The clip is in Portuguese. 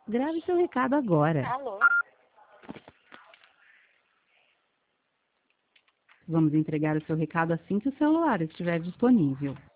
Grave seu recado agora. Alô? Vamos entregar o seu recado assim que o celular estiver disponível.